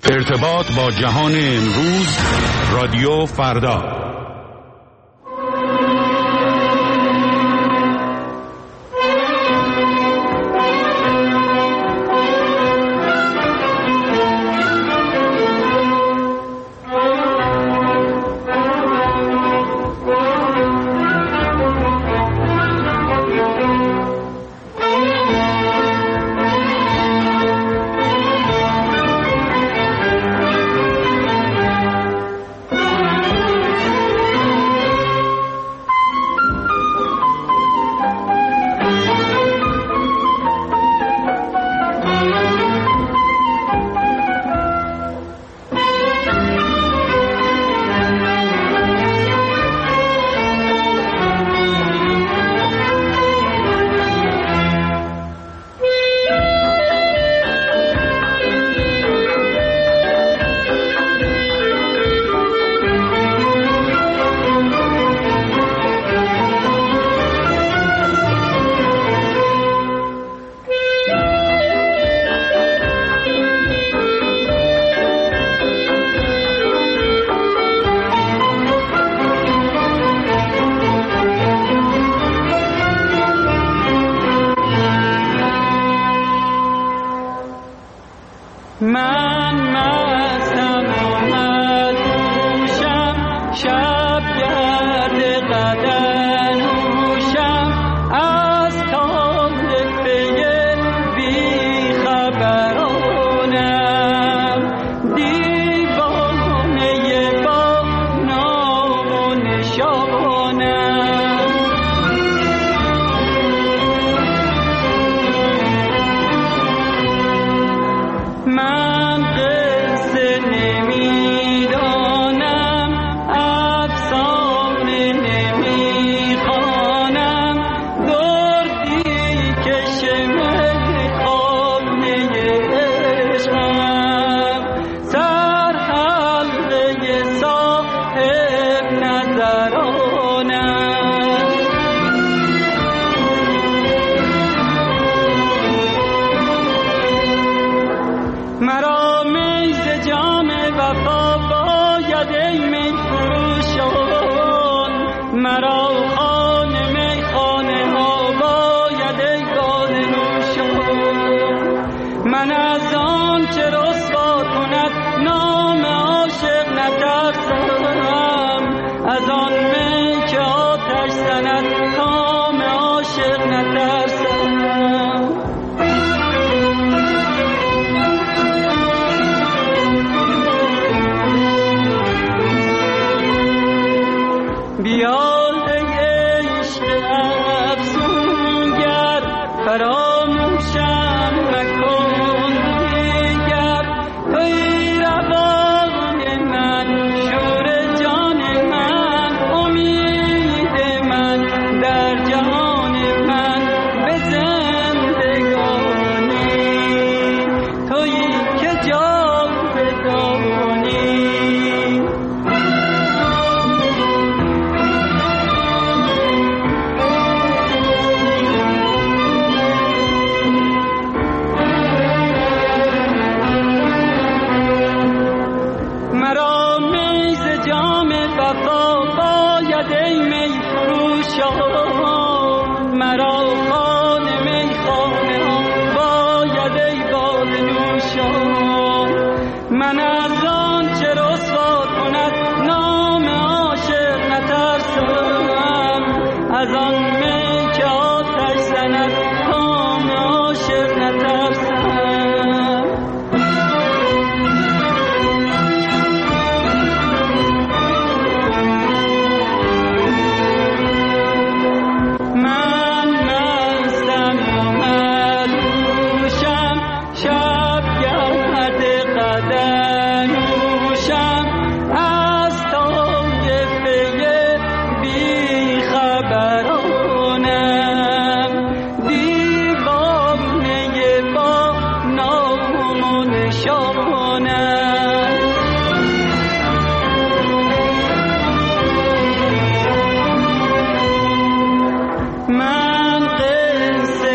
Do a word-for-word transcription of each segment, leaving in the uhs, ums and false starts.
ارتباط با جهان امروز، رادیو فردا.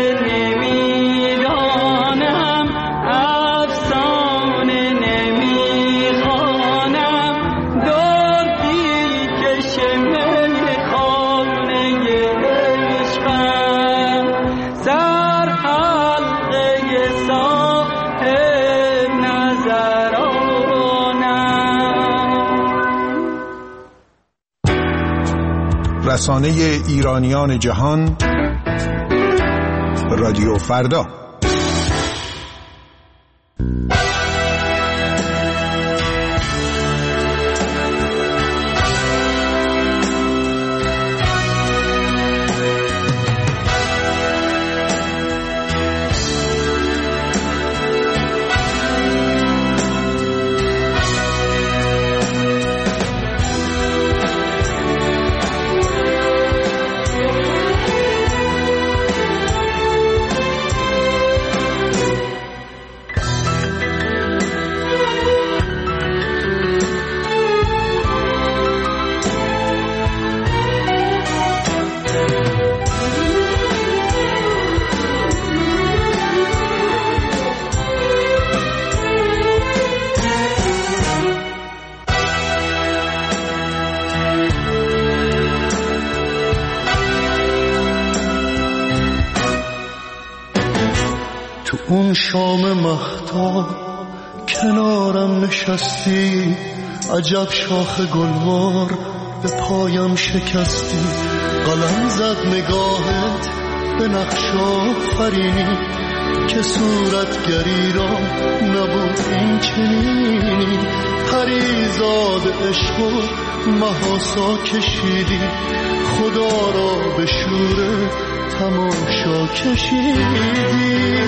نمیدانم افسانه نمی رسانه ایرانیان جهان، رادیو فردا. اون شام مهتاب کنارم نشستی، عجب شاخ گلوار به پایم شکستی. قلم زد نگاهت به نقش آفرینی که صورتگری را نبود این چنینی. پریزاد عشق و محاسا کشیدی، خدا را به شور تماشا کشیدی.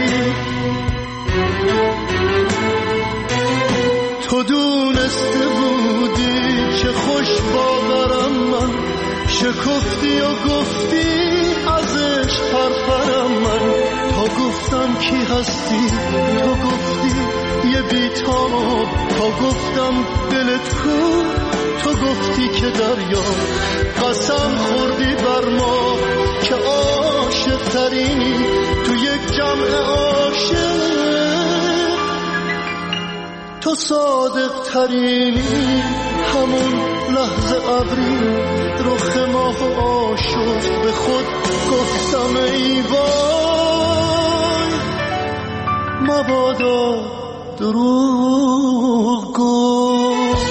تو دونسته بودی چه خوش باورم من، شکفتی و گفتی ازش پرپرم من. تا گفتم کی هستی تو گفتی یه بیتاب، تا گفتم دلت کو تو گفتی که دریا. قسم خوردی بر ما که عاشق ترینی تو یک جمع عاشق، تو صادق ترینی. همون لحظه ابری رخ ماه آشفت، به خود گفتم ای وای مبادا دروغ گفت.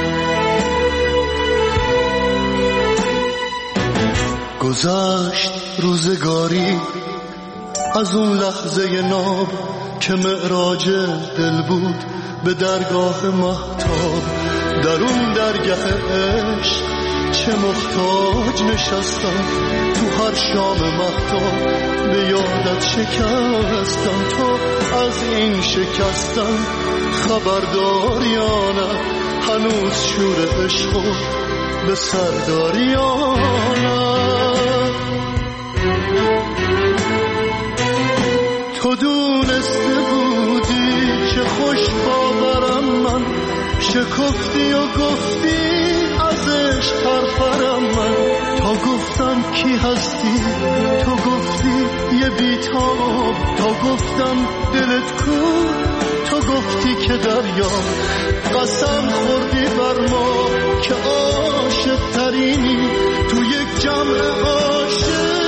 گذشت روزگاری از اون لحظه ناب که معراج دل بود به درگاه مهتاب. در اون درگاه عشق چه محتاج نشستم، تو هر شام مهتاب به یادت شکستم. تو از این شکستم خبردار یا نه، هنوز شور عشق به سردار یا نه. تو دونسته بودی چه خوش باورم من، شکفتی و گفتی ازش پرپرم من. تا گفتم کی هستی تو گفتی یه بیتاب، تا گفتم دلت کو تو گفتی که دریا. قسم خوردی بر ما که عاشق ترینی تو یک جمع عاشق،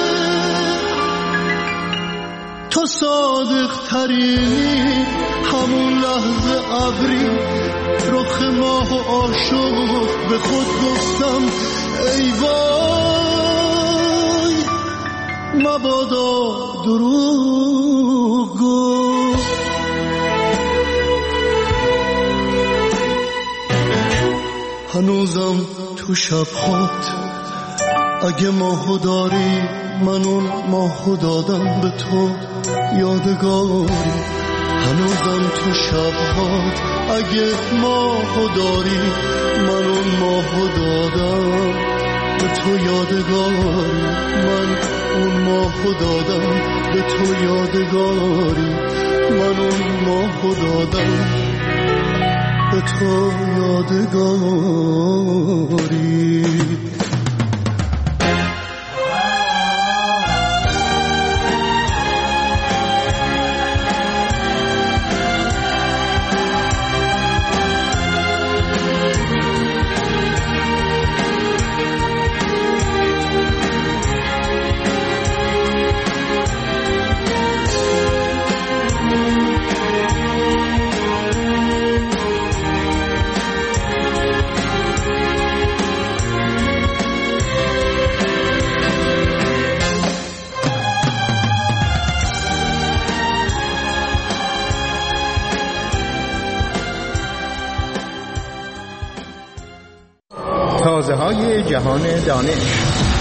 تو صادق ترینی. همون لحظه ابری رخ ماه و عاشق، به خود گفتم ای وای مبادا دروغ گفت. هنوزم تو شبهات اگه ماهو داری، من اون ماهو دادم به تو یادگاری. هنوزم تو شبهات اگه ماهو داری، من اون ماهو دادم به تو یادگاری. من اون ماهو دادم به تو یادگاری. من اون ماهو دادم به تو یادگاری. تازه های جهان دانش.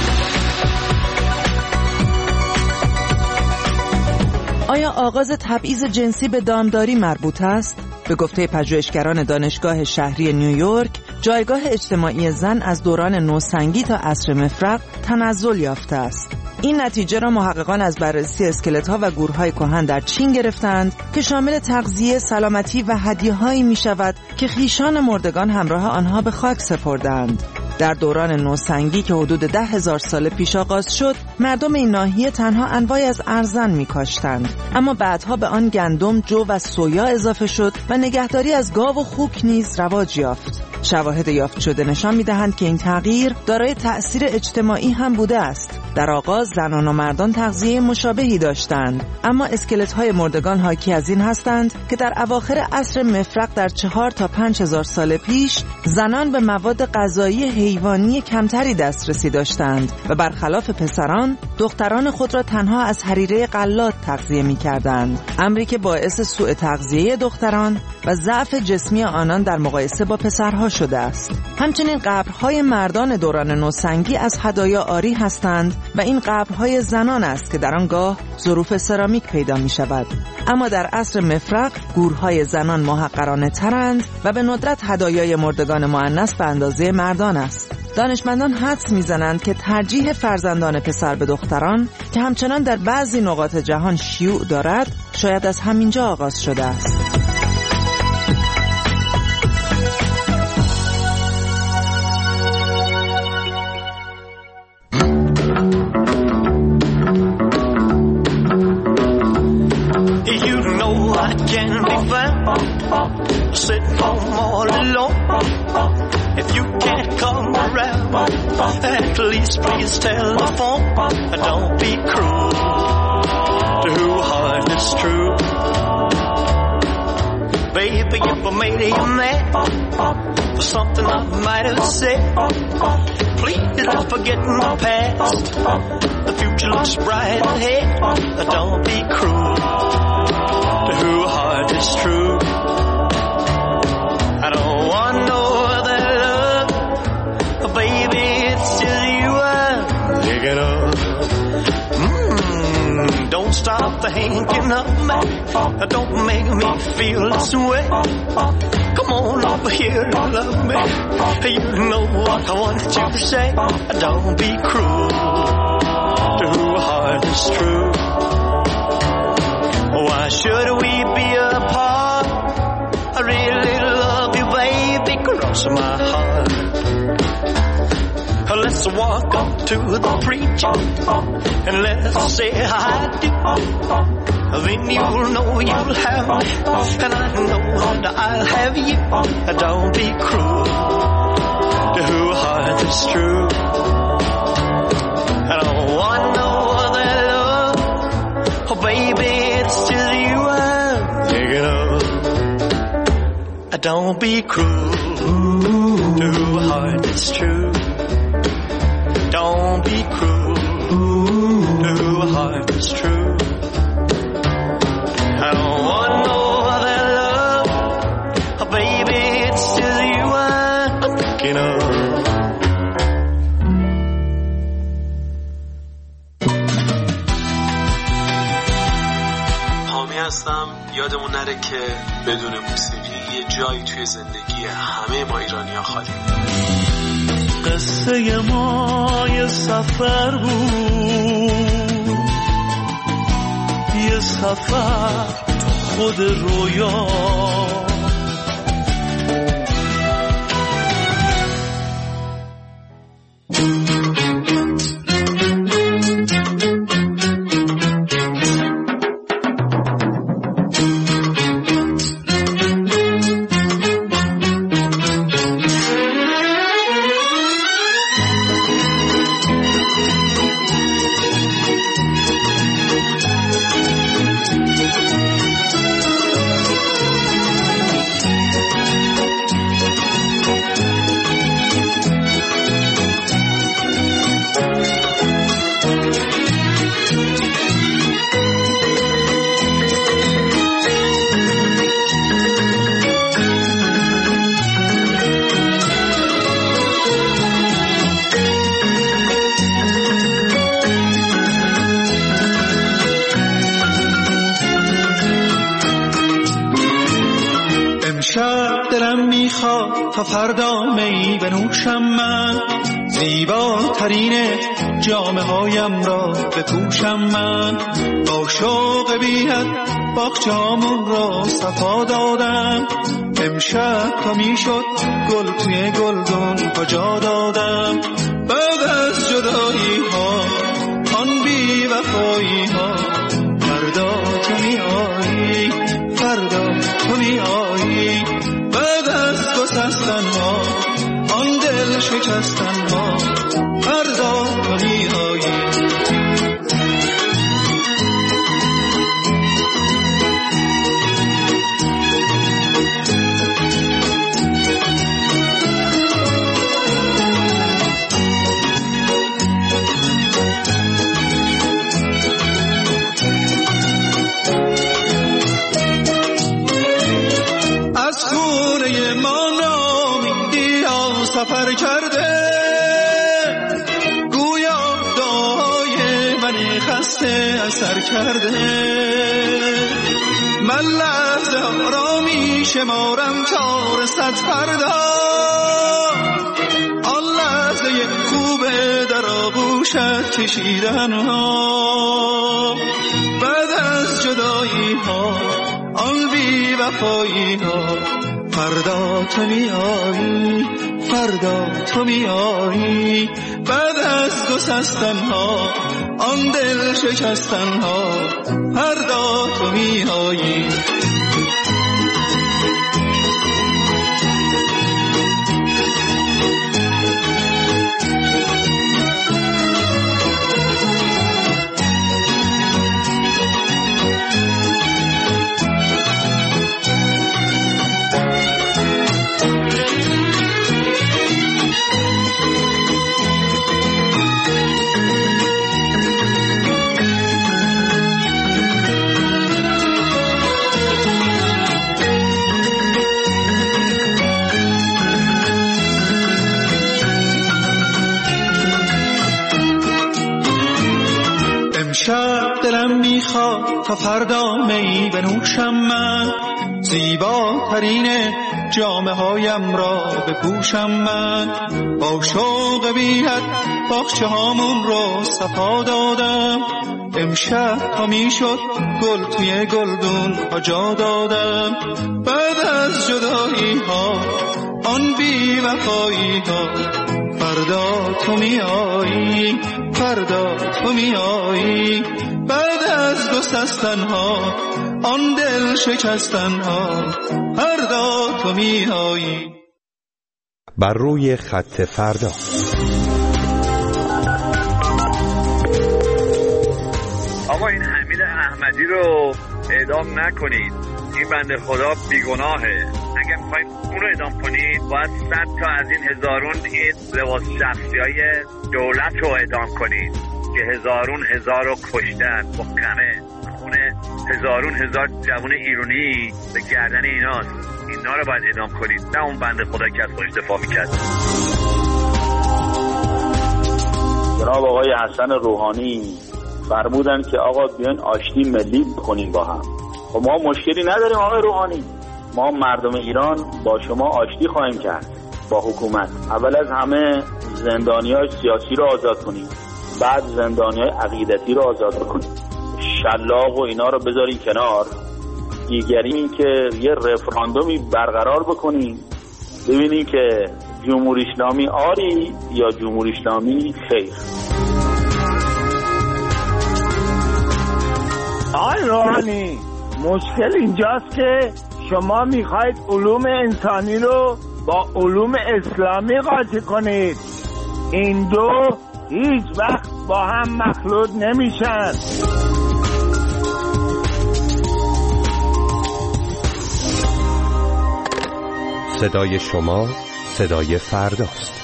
آیا آغاز تبعیض جنسی به دامداری مربوط است؟ به گفته پژوهشگران دانشگاه شهری نیویورک، جایگاه اجتماعی زن از دوران نوسنگی تا عصر مفرق تنزل یافته است. این نتیجه را محققان از بررسی اسکلت‌ها و گورهای کهن در چین گرفتند که شامل تغذیه، سلامتی و هدیه‌هایی می‌شود که خویشان مردگان همراه آنها به خاک سپردند. در دوران نوسنگی که حدود ده هزار سال پیش آغاز شد، مردم این ناحیه تنها انواعی از ارزن می‌کاشتند، اما بعدها به آن گندم، جو و سویا اضافه شد و نگهداری از گاو و خوک نیز رواج یافت. شواهد یافت شده نشان می‌دهند که این تغییر دارای تأثیر اجتماعی هم بوده است. در آغاز زنان و مردان تغذیه مشابهی داشتند، اما اسکلت‌های مردگان حاکی از این هستند که در اواخر عصر مفرق در چهار تا پنج هزار سال پیش زنان به مواد غذایی حیوانی کمتری دسترسی داشتند و برخلاف پسران، دختران خود را تنها از حریره غلات تغذیه می‌کردند، امری که باعث سوء تغذیه دختران و ضعف جسمی آنان در مقایسه با پسرها شده است. همچنین قبرهای مردان دوران نوسنگی از هدایا عاری هستند و این قبرهای زنان است که در آنگاه ظروف سرامیک پیدا می شود. اما در عصر مفرق گورهای زنان محقرانه ترند و به ندرت هدایای مردگان مؤنث به اندازه مردان است. دانشمندان حدس میزنند که ترجیح فرزندان پسر به دختران که همچنان در بعضی نقاط جهان شیوع دارد شاید از همینجا آغاز شده است. Sitting home all alone. If you can't come around, at least please tell the phone. Don't be cruel to who heart is true. Baby, if I made you mad for something I might have said, please don't forget my past. The future looks bright ahead. Don't be cruel to who heart is true. I don't want no other love, baby, it's just you I'm thinking of. Mm, don't stop thinking of me, don't make me feel this way. Come on over here and love me, you know what I want you to say. Don't be cruel to who heart is true. Why should we be apart? I really love you, baby, cross my heart. Let's walk up to the preacher and let's say I do. Then you'll know you'll have me, and I know that I'll have you. Don't be cruel to who heart is true. I don't want no other love, oh baby, it's just you I'm thinking of. Don't be cruel to a heart that's true. Don't be cruel to a heart that's true. I don't want no other love, oh baby, it's just you I'm thinking of. حامی هستم. یادمون نره که بدون موسیقی یه جایی توی زندگی همه ما ایرانی‌ها خالی. قصه ما یه سفر بود، یه سفر تو خود رویا. امشب دلم میخواد تا فردا می بنوشم من، زیباترین جامه هایم را بپوشم من. با شوق بی‌حد باغچه‌هامون را صفا دادم، امشب تا میشد گل توی گلدون کجا دادم. بعد از جدایی ها آن بی وفایی ها، فردا تو می آیی، فردا تو می آیی. بعد از گسستن ها آن دل شکستن ها، فردا تو می آیی. سفر کرده گویا دعای من خسته اثر کرده. من لحظه را می شمارم تا رسد فردا، آن لحظه خوبه در آغوشت کشیدن ها. بعد از جدایی ها آن بی وفایی ها، فردا تو می آیی، فردا تو می آیی. بعد از گسستن ها آن دل شکستن ها، فردا تو می آیی. امشب دلم میخواد تا فردا می بنوشم من، زیباترین جامه هایم را بپوشم من. با شوق بی‌حد باغچه هامون رو صفا دادم، امشب تا میشد گل توی گلدون جا دادم. بعد از جدایی ها آن بی وفایی ها، فردا تو می آیی، فردا تو می آیی. بعد از گسستن ها آن دل شکستن ها، فردا تو می آیی. بر روی خط فردا. آقا این حمید احمدی رو اعدام نکنید، این بنده خدا بیگناهه. اگر میخواید اون رو اعدام کنید باید صد تا از این هزارون این لباس شخصی های دولت رو اعدام کنید که هزارون هزار رو کشتن با غمه خونه هزارون هزار جوان ایرانی به گردن ایناست. اینا رو باید اعدام کنید، نه اون بنده خدا که از خودش دفاع میکرد. جناب آقای حسن روحانی فرمودن که آقا بیاین آشتی ملی بکنیم با هم. خب ما مشکلی نداریم آقای روحانی، ما مردم ایران با شما آشتی خواهیم کرد با حکومت. اول از همه زندانیای سیاسی رو آزاد کنیم، بعد زندانیای عقیدتی رو آزاد بکنیم، شلاق و اینا رو بذاریم کنار. دیگری این که یه رفراندومی برقرار بکنیم ببینیم که جمهوری اسلامی آری یا جمهوری اسلامی خیر. آقای روحانی مشکل اینجاست که شما میخواید علوم انسانی رو با علوم اسلامی قاطی کنید. این دو هیچ وقت با هم مخلوط نمیشن. صدای شما صدای فرداست.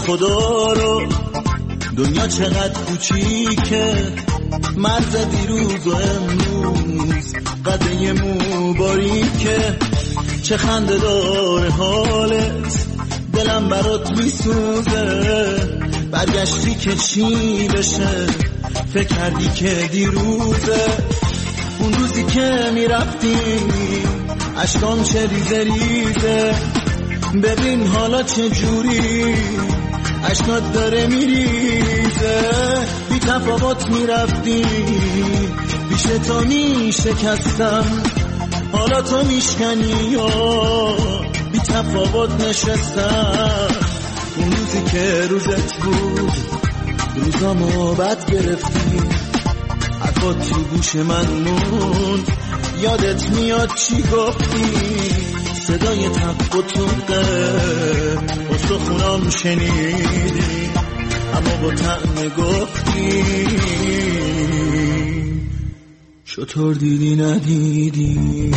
خدا رو. دنیا چقدر کوچیکه، مرز دیروز و امروز قده مو باریکه. چه خنده داره حالت، دلم برات میسوزه. برگشتی که چی بشه، فکر کردی که دیروزه. اون روزی که میرفتی اشکام چه ریزه ریزه. ببین حالا چه جوری اشکات داره میریزه. بی تفاوت میرفتی پیش تو میشکستم، حالا تو میشکنی یا بی تفاوت نشستم. اون روزی که روزت بود روزامو بد گرفتی، حرفات تو گوش من موند، یادت میاد چی گفتی. صدای تق و توقه استخونام شنیدی، اما با طعم گفتی چطور دیدی ندیدی.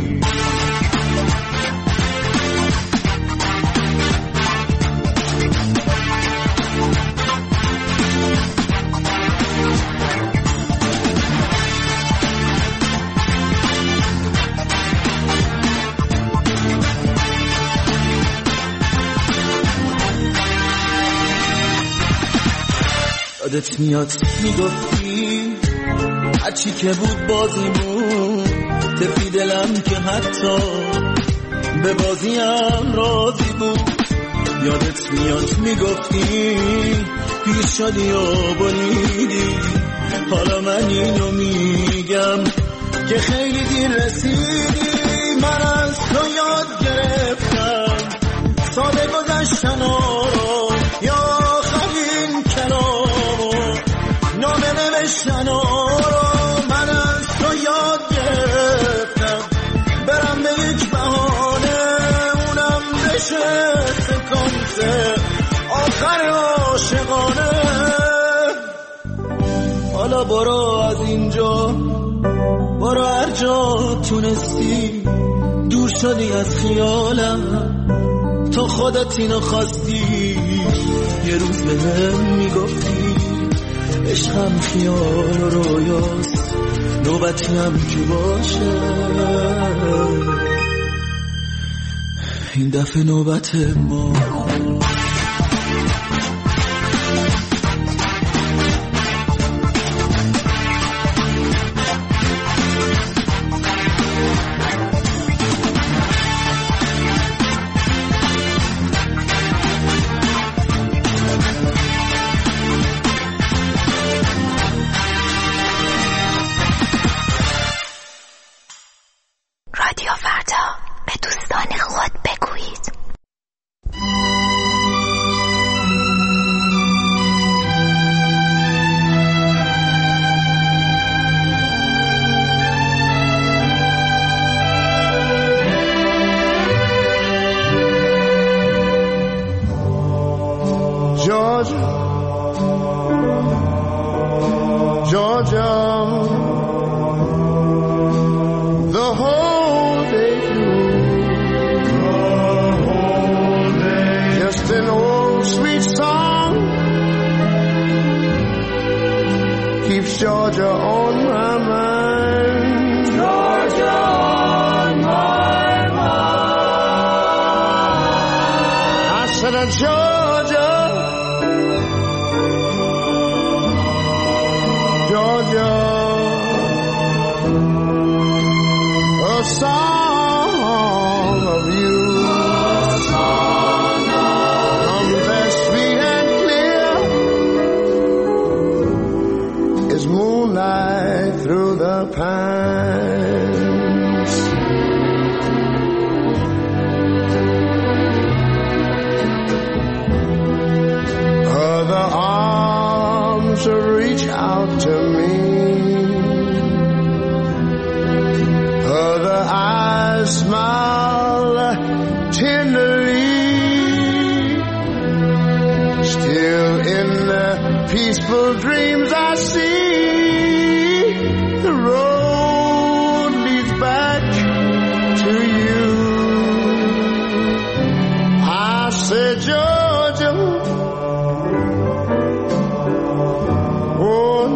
یادت میاد میگفتی هرچی که بود بازیمون، تفی دلم که حتی به بازیم راضی بود. یادت میاد میگفتی پیر شدی و بریدی، حالا من اینو میگم که خیلی دیر رسیدی. من از تو یاد گرفتم ساده گذشتن رو، یا آخرین کلام نامه نوشتن رو. من از تو یاد گرفتم برم به یک بهانه، اونم بشه سکانس آخر عاشقانه. حالا برو از اینجا، برو هر جا تونستی، دور شدی از خیالم، تو خودت اینو خواستی. یه روز به هم میگفتی عشقم خیال و رویاست، نوبتی هم که باشه. این دفعه نوبت ما.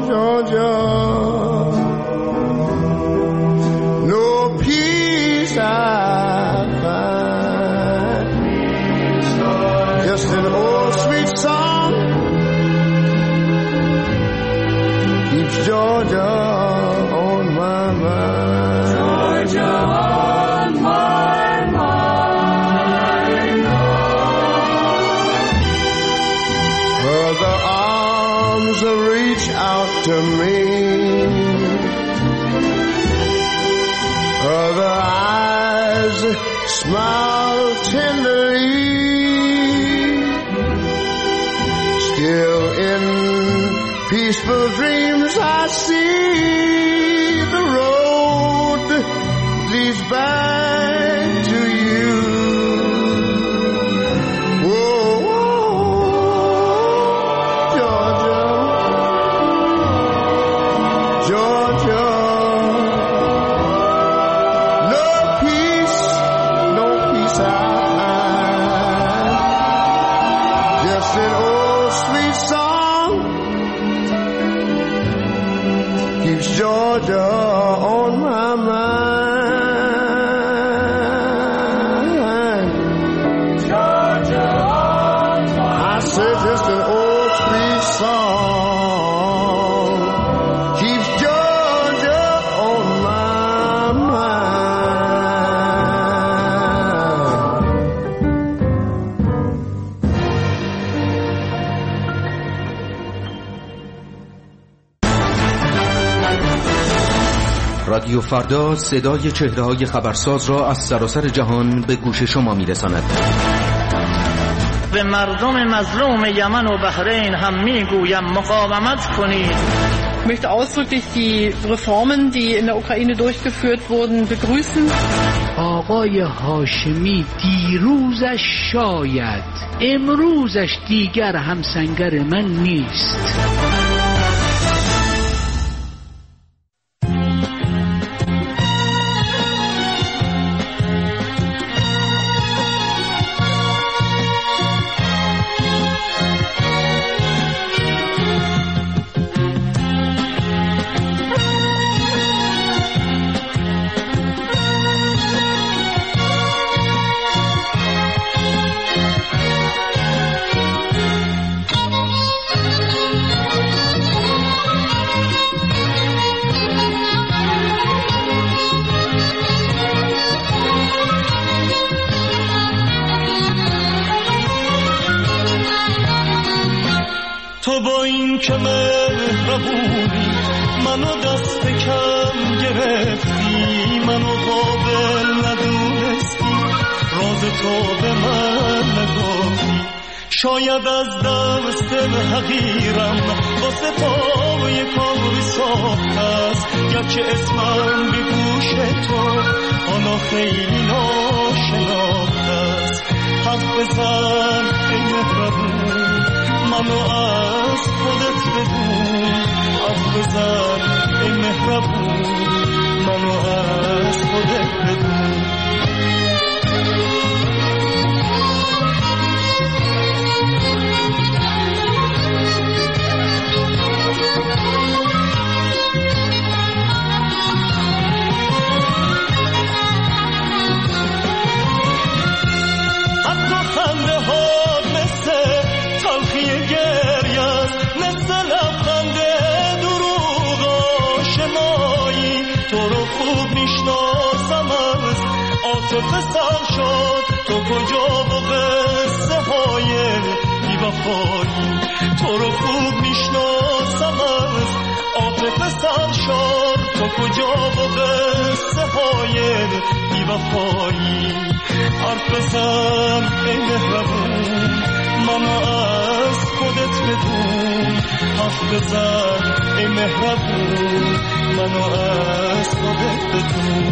Georgia, no peace I find, just an old sweet song keeps Georgia on my mind. Georgia on my mind. Her the arms reach out to me, her the eyes smile tenderly. Still in peaceful dreams I see the road leads back to you. Whoa, whoa, Georgia, Georgia, no peace, no peace I find, just an old sweet song keeps Georgia on my mind. Georgia on my mind. I said just an old sweet song keeps Georgia on my mind. رادیو فردا صدای چهره‌های خبرساز را از سراسر جهان به گوش شما می‌رساند. به مردم مظلوم یمن و بحرین هم میگویم مقاومت کنید. Ich möchte ausdrücklich die Reformen, die in der Ukraine durchgeführt wurden, begrüßen. آقای هاشمی دیروزش شاید، امروزش دیگر همسنگر من نیست. تو با این که مهربونی منو دست کم گرفتی، منو قابل ندونستی، راز تو به من نگفتی. شاید از دست حقیرم واسه پای کاری ساخت است، گرچه اسمم به گوش تو آنا خیلی ناشناخت است. حرف بزن ای مهربون منو از خودت بدون، حرف بزن ای مهربون منو از خودت بدون. حتی خنده ها مثل تلخی گریه است، مثل لبخند دروغ آشنایی. تو رو خوب میشناسم از عاطفه سر شد، تو کجا و قصه های بی‌وفایی. تو رو خوب میشناسم از عاطفه سر شد، تو کجا و قصه های بی‌وفایی. حرف بزن ای مهربون منو از خودت بدون، حرف بزن ای مهربون منو از خودت بدون.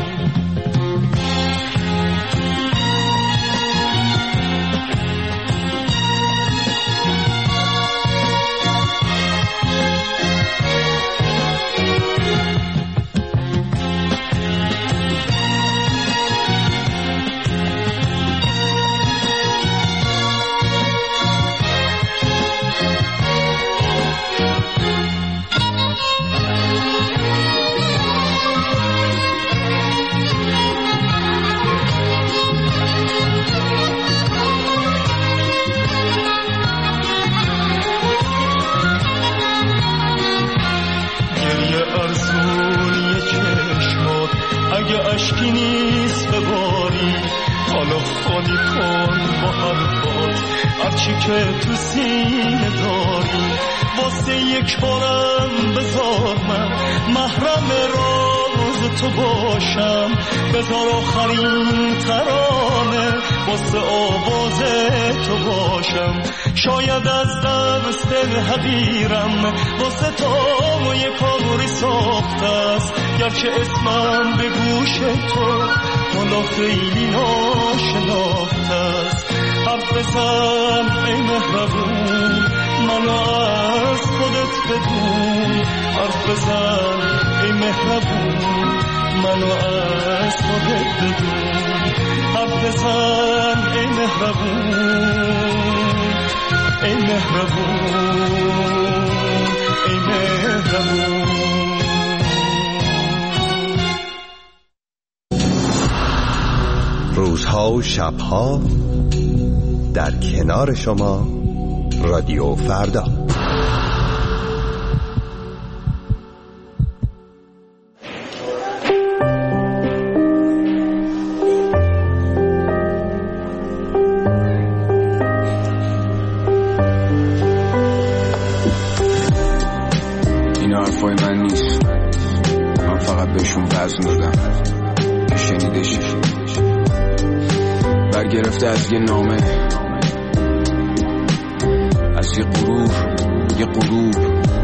آتشی که تو سینه داری واسه یک بارم بذار من محرم راز تو باشم بذار آخرین ترانه واسه آواز تو باشم شاید از دست حقیرم واسه تو یک کاری ساخته است گرچه اسمم به گوش تو حالا خیلی ناشناخته است حرف بزن ای مهربون منو از خودت بدون حرف بزن ای مهربون منو از خودت بدون حرف بزن ای مهربون ای مهربون ای مهربون روزها و شبها در کنار شما رادیو فردا. این حرفای من نیست، من فقط بهشون وزن دادم که شنیدش برگرفته از یه نامه، از یه غرور، یه غروب،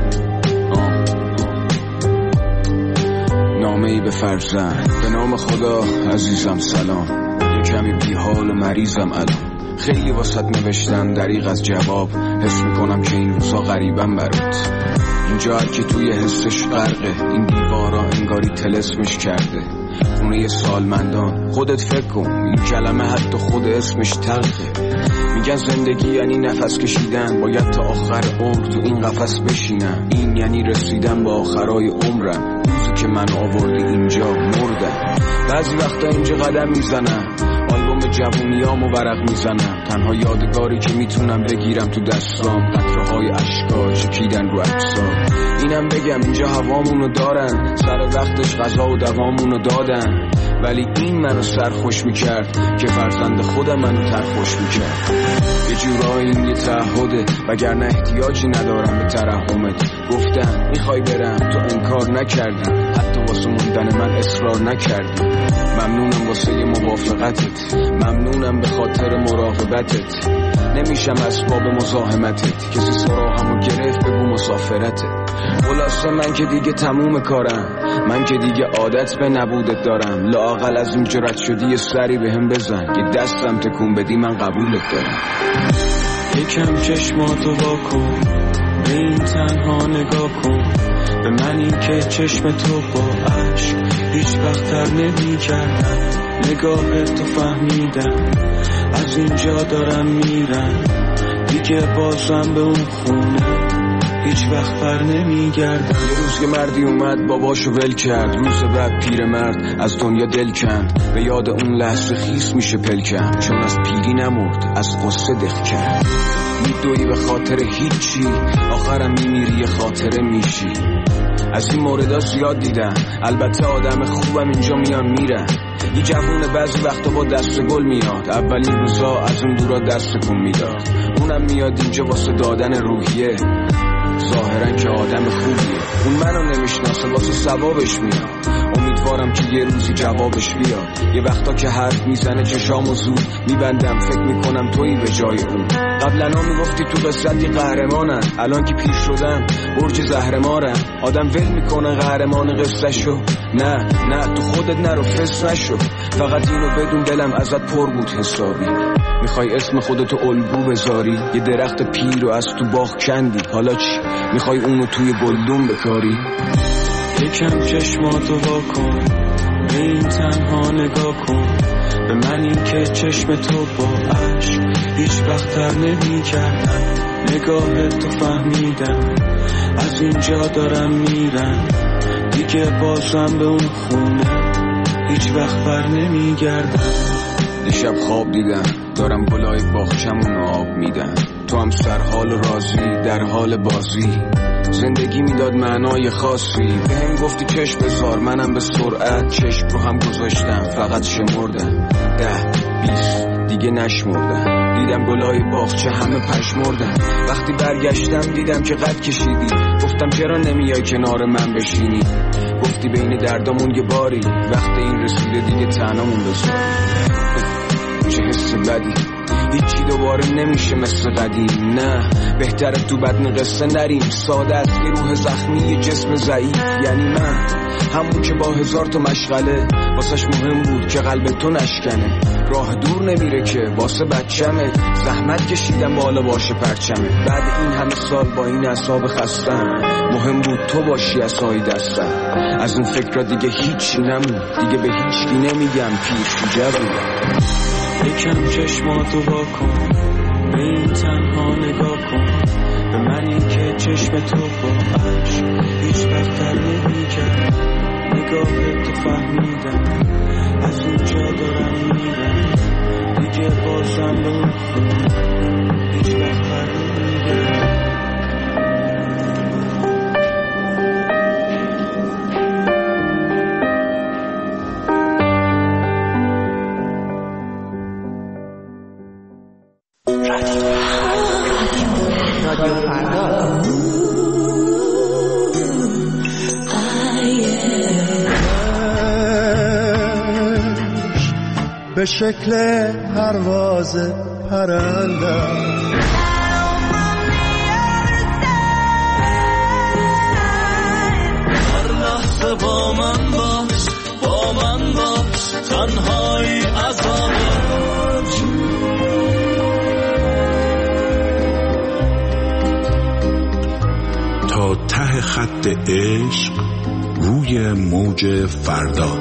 نامه ای به فرزند. به نام خدا عزیزم سلام، یه کمی بی حال و مریضم الان. خیلی واسط نوشتم دریغ از جواب، حس میکنم که این روزا غریبم برات. اینجا هر که توی حسش غرقه، این دیوارا انگاری طلسمش کرده. خونه سالمندان، خودت فکر کن این کلمه حتی خود اسمش تلخه. میگن زندگی یعنی نفس کشیدن، باید تا آخر عمر تو این قفس بشینم. این یعنی رسیدن با آخرای عمرم، روزی که من آوردی اینجا مردم. بعضی وقتا اینجا قدم میزنم، آلبوم جوونیامو ورق میزنم. تنها یادگاری که میتونم بگیرم تو دستام، قطره‌های اشکا چکیدن رو عکسام. اینم بگم اینجا هوامونو دارن، سر وقتش غذا و دوامونو دادن. ولی این منو سرخوش میکرد که فرزند خودم منو ترخوش میکرد. یه جورایی این یه تعهده، وگرنه احتیاجی ندارم به ترحمت. گفتم میخوای برم، تو انکار نکردی، حتی واسه موندن من اصرار نکردی. ممنونم واسه یه موافقتت، ممنونم به خاطر مراقبتت. نمیشم اسباب مزاحمتت، کسی سراغمو گرفت بگو مسافرته. خلاصه من که دیگه تموم کارم، من که دیگه عادت به نبودت دارم. لااقل از این جرأت شدی یه سری بهم بزن، یه دستم تکون بدی من قبولت دارم. یکم چشماتو واکن، به این تنها نگاه کن، به منی که چشم تو با عشق هیچ وقت تر نمی کردم. نگاه تو فهمیدم، از اینجا دارم میرم دیگه، بازم به اون خونه هیچ وقت بر نمی گردم. یه روز که مردی اومد باباشو ول کرد، روز بعد پیر مرد از دنیا دل کند. به یاد اون لحظه خیس میشه پلکم، چون از پیری نمرد از قصه دق کرد. میدوی به خاطر هیچی، آخرم میمیری خاطره میشی. از این موردها زیاد دیدم، البته آدم خوبم اینجا میان میرن. یه جوونه بعضی وقتا با دست گل میاد، اولین روزا از اون دورا دست کن میداد. اونم میاد اینجا واسه دادن روحیه، ظاهرا که آدم خوبیه. اون منو نمیشناسه واسه ثوابش میاد، امیدوارم که یه روزی جوابش بیاد. یه وقتا که حرف میزنه چشامو زود میبندم، فکر میکنم تویی به جای اون. قبلا میگفتی تو قصتی قهرمانن، الان که پیر شدم برج زهرمارم. آدم ول میکنه قهرمان قصه شو، نه نه تو خودت نرو فس نشو. فقط اینو بدون دلم ازت پر بود حسابی. میخوای اسم خودتو الگو بذاری، یه درخت پیر رو از تو باغ کندی، حالا چی؟ میخوای اونو توی گلدون بکاری؟ یکم چشماتو واکن، به این تنها نگاه کن، به منی که چشم تو با عشق هیچ وقت تر نمی کردم. نگاه تو فهمیدم، از اینجا دارم میرم دیگه، بازم به اون خونه هیچ وقت بر نمی گردم. دیشب خواب دیدم دارم گلای باغچمون آب میدم، تو هم سرحال راضی در حال بازی. زندگی میداد معنای خاصی، به هم گفتی چشم بذار، منم به سرعت چشم رو هم گذاشتم، فقط شمردم ده بیست دیگه نشمردن. دیدم گلای باغچه همه پشمردن. وقتی برگشتم دیدم که قد کشیدی. گفتم چرا نمیای کنار من بشینی؟ گفتی بین دردامون یه باری، وقتی این رسیده دیگه تنهامون بذار. چه حس بدی، هیچی دوباره نمیشه مثل قدیم. نه بهتره تو بدن قصه نریم. ساده است یه روح زخمی یه جسم ضعیف. یعنی من همون که با هزار تا مشغله واسش مهم بود که قلب تو نشکنه. راه دور نمیره که واسه بچمه. زحمت کشیدم بالا باشه پرچمه. بعد این همه سال با این اعصاب خستم مهم بود تو باشی عصای دستم. از اون فکر دیگه هیچی نمون. دیگه به هیچکی نمیگم پیر جوونم. یکم چشماتو وا کن، به این تنها نگاه کن. به منی که چشم تو با عشق هیچ وقت تر نمی‌کرد. نگاه تو فهمیدم، از اونجا دارم میرم. دیگه بازم به اون خون هیچ وقت تر نمی‌گردم. به شکل پرواز پرنده هر لحظه با من باش، با من باش، تنهایی عذاب. تا ته خط عشق روی موج فردا.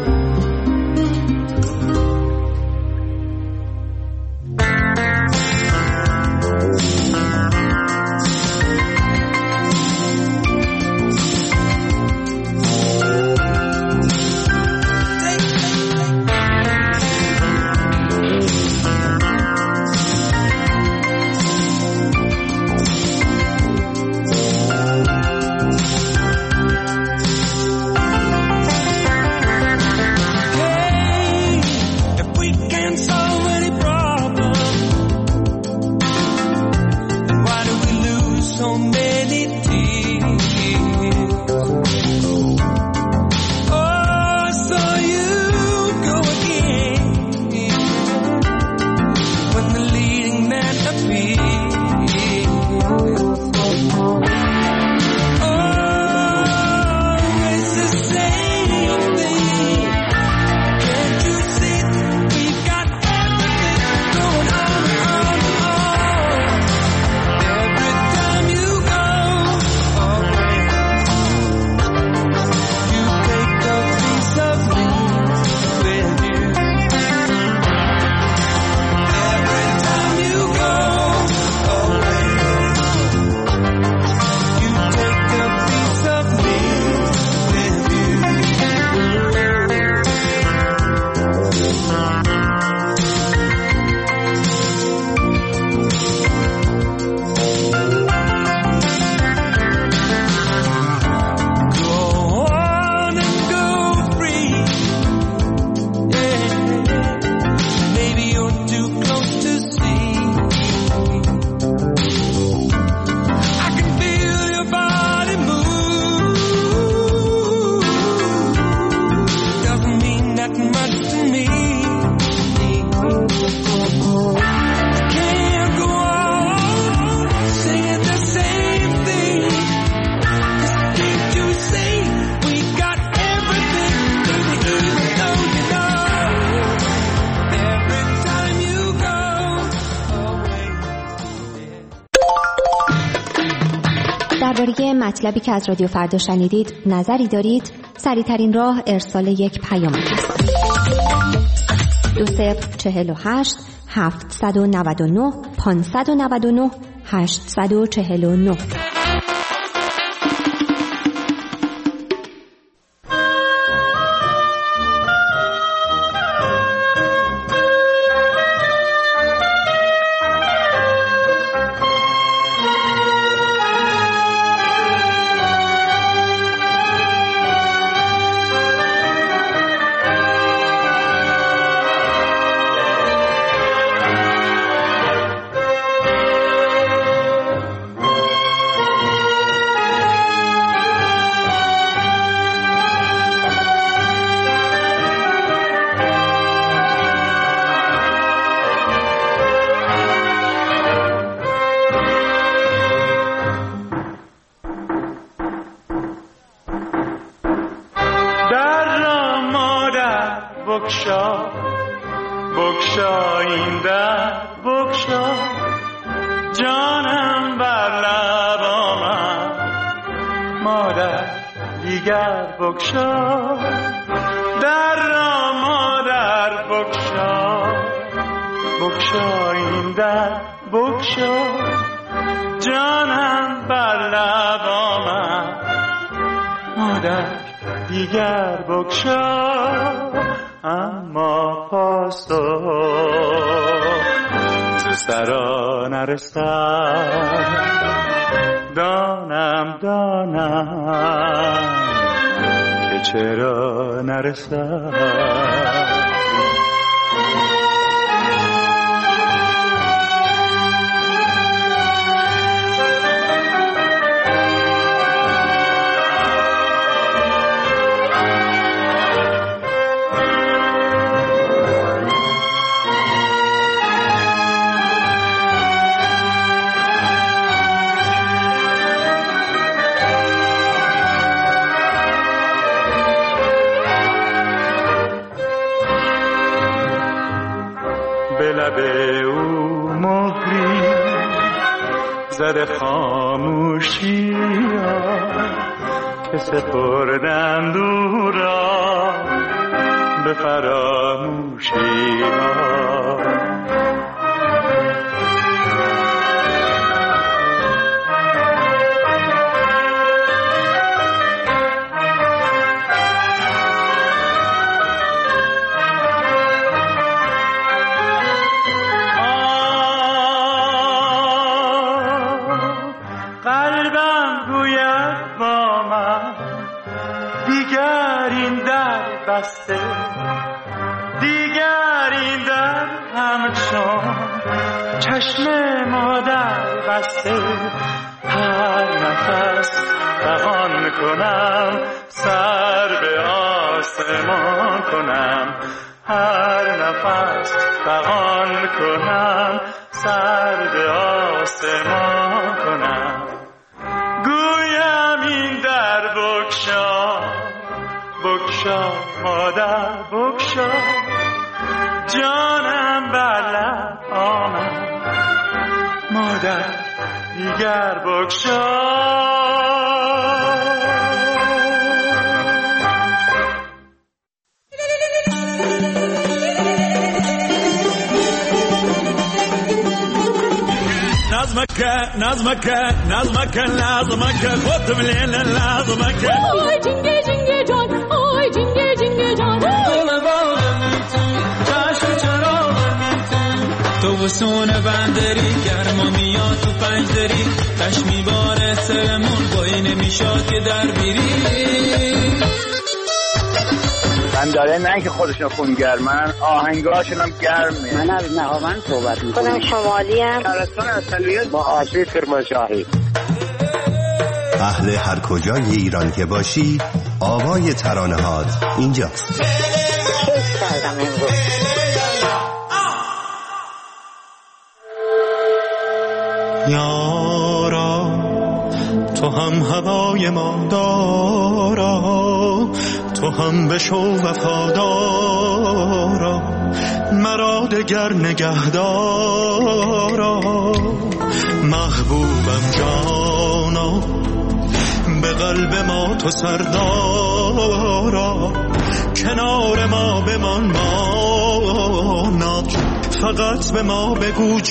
درباره مطلبی که از رادیو فردا شنیدید نظری دارید؟ سریع‌ترین راه ارسال یک پیام است. دو صفر چهل و هشت هفتصد و نود و نه پانصد و نود و نه هشتصد و چهل و نه. بگشا بگشا این در بگشا جانم بر لب آمد مادر دیگر بگشا در را مادر بگشا بگشا این در بگشا جانم بر لب آمد مادر دیگر بگشا اما پاسخ ز سرا نرسد دانم دانم که چرا نرسد به او مهری زده خاموشی ها که سپردند او را به فراموشی ها دیگر این در همچون چشم مادر بسته هر نفس روان کنم سر به آسمان کنم هر نفس روان کنم سر به آسمان کنم گویم این در بگشا بگشا مادر بگشا جانم بر لب آمد مادر دیگر بگشا نظمك نظمك نظمك نظمك خد من نظمك آی جنگه جنگه جان آی جنگه جنگه جان تو وسون بندری گرما میاد تو پنجدری تش میباره سرمون بایی نمیشاد که در بیری بنداره نه که خودشون خونگرمن آهنگاشون هم گرمه من از نهاوند صحبت میکنم خودم شمالی هم شهرستان اصلیت با آسی کرمانشاهی اهل هر کجای ایران که باشی آوای ترانه هات اینجاست کیف کردم امروز یارا تو هم هوای ما دارا تو هم بشو وفادارا مرا دگر نگهدارا محبوبم جانا به قلب ما تو سردارا کنار ما بمان مانا فقط به ما بگو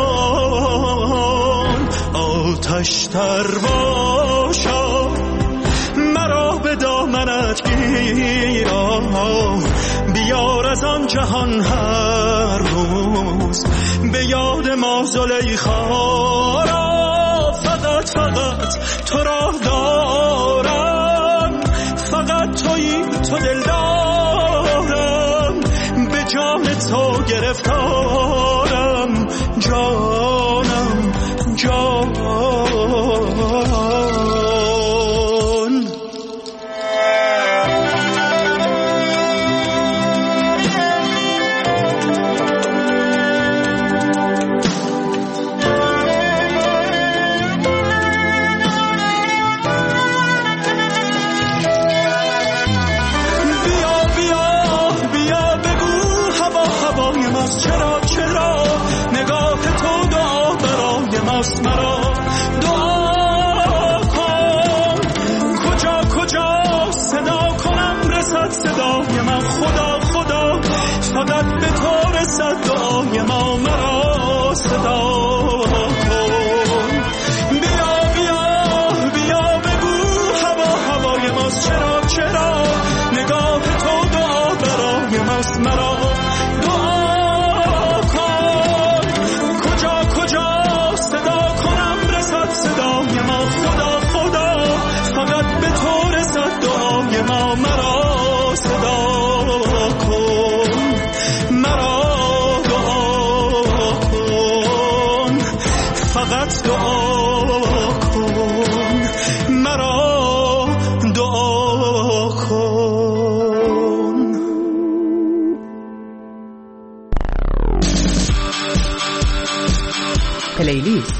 جان آتش تر باشا مرا به دامنت گیرا بیار از آن جهان هر روز به یاد ما زلیخا را فقط فقط تو را دارم فقط تویی تو دل دارم به جان تو گرفتارم جانم جان بیا بیا بیا برات دعا کن، مرا دعا کن. پلیلیست.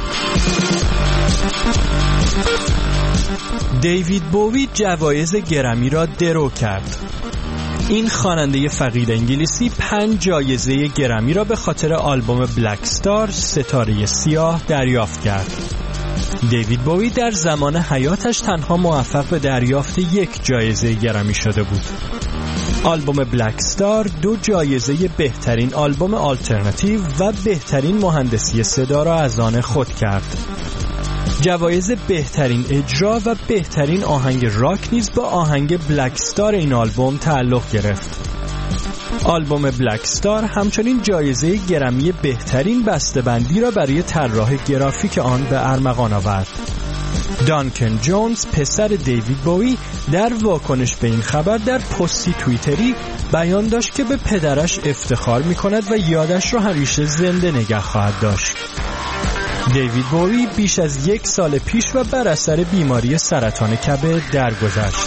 دیوید بووی جوایز گرمی را درو کرد. این خواننده فقید انگلیسی پنج جایزه گرمی را به خاطر آلبوم بلک استار ستاره سیاه دریافت کرد. دیوید بووی در زمان حیاتش تنها موفق به دریافت یک جایزه گرمی شده بود. آلبوم بلک استار دو جایزه بهترین آلبوم آلترناتیو و بهترین مهندسی صدا را از آن خود کرد. جوایز بهترین اجرا و بهترین آهنگ راک نیز با آهنگ بلک استار این آلبوم تعلق گرفت. آلبوم بلک استار همچنین جایزه گرمی بهترین بسته‌بندی را برای طراح گرافیک آن به ارمغان آورد. دانکن جونز پسر دیوید بووی در واکنش به این خبر در پستی توییتری بیان داشت که به پدرش افتخار می‌کند و یادش را همیشه زنده نگه خواهد داشت. دیوید بووی بیش از یک سال پیش و بر اثر بیماری سرطان کبد درگذشت.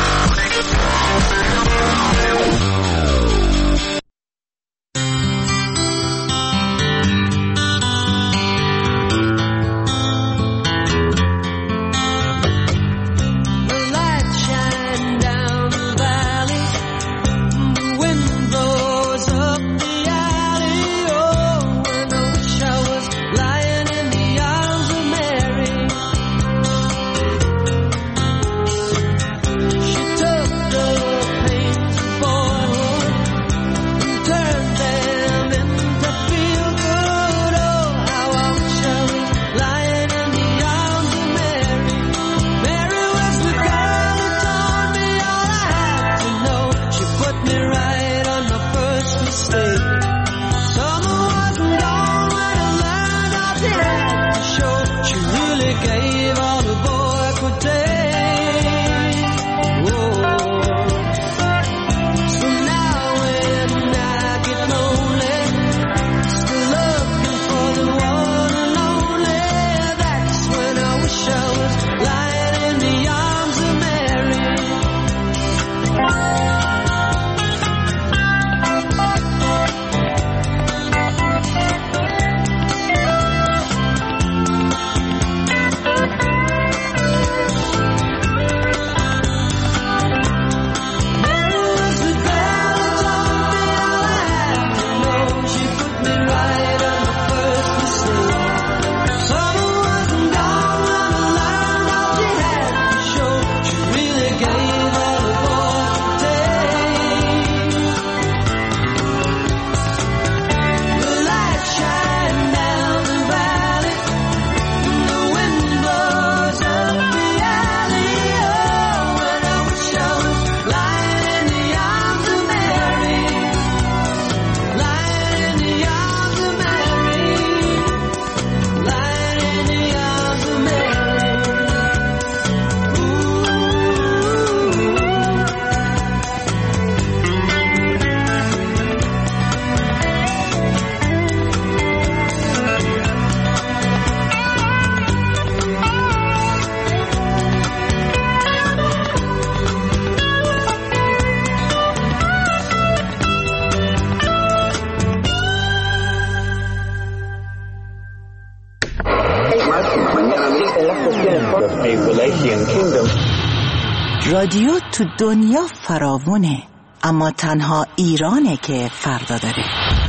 رادیو تو دنیا فراوونه، اما تنها ایرانه که فردا داره.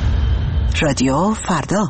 رادیو فردا.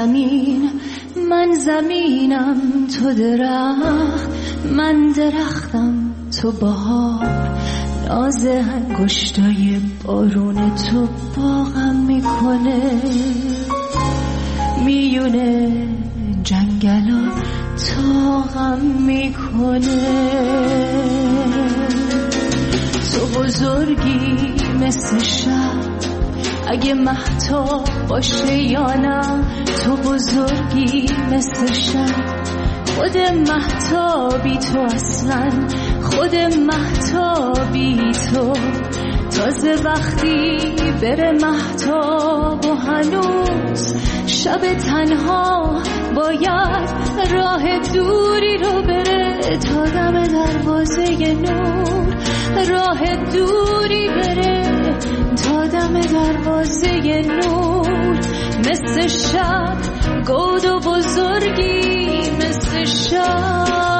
زمین، من زمینم تو درخت، من درختم تو بهار، ناز انگشتای بارون تو باغم میکنه، میونه جنگلا تاغم میکنه. تو بزرگی مثل شب، اگه مهتاب باشه یا نه، تو بزرگی مثل شب، خود مهتابی تو اصلا، خود مهتابی تو. تازه وقتی بره مهتاب و هنوز شب تنها باید راه دوری رو بره تا دم دروازه نور، راه دوری بره تا دم دروازه نور. مثل شب گود و بزرگی مثل شب.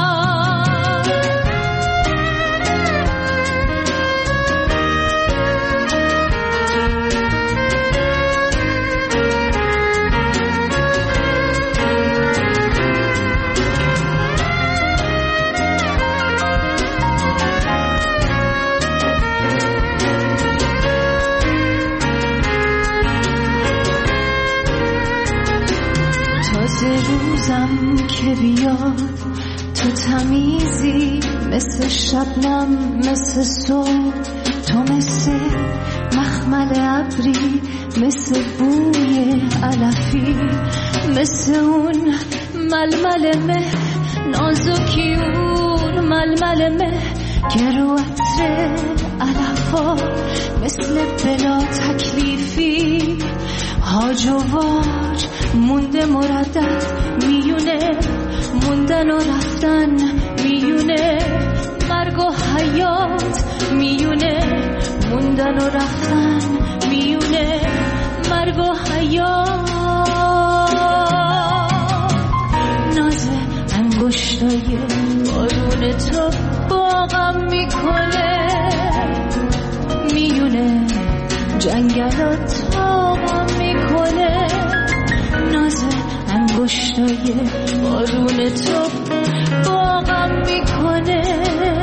روزم که بیاد تو تمیزی مثل شبنم، مثل صبح تو، مثل مخمل ابری، مثل بوی علفی، مثل اون ململ مه نازکی، اون ململ مه که رو عطر علفا، مثل بلا تکلیفی هاج و واج مونده مردد میونه، موندن و رفتن میونه، مرگ و حیات میونه، موندن و رفتن میونه، مرگ و حیات. ناز انگشتای بارون تو باغم میکنه، میونه جنگلات تاغم میکنه. ناز انگشتای بارون تو باغم میکنه،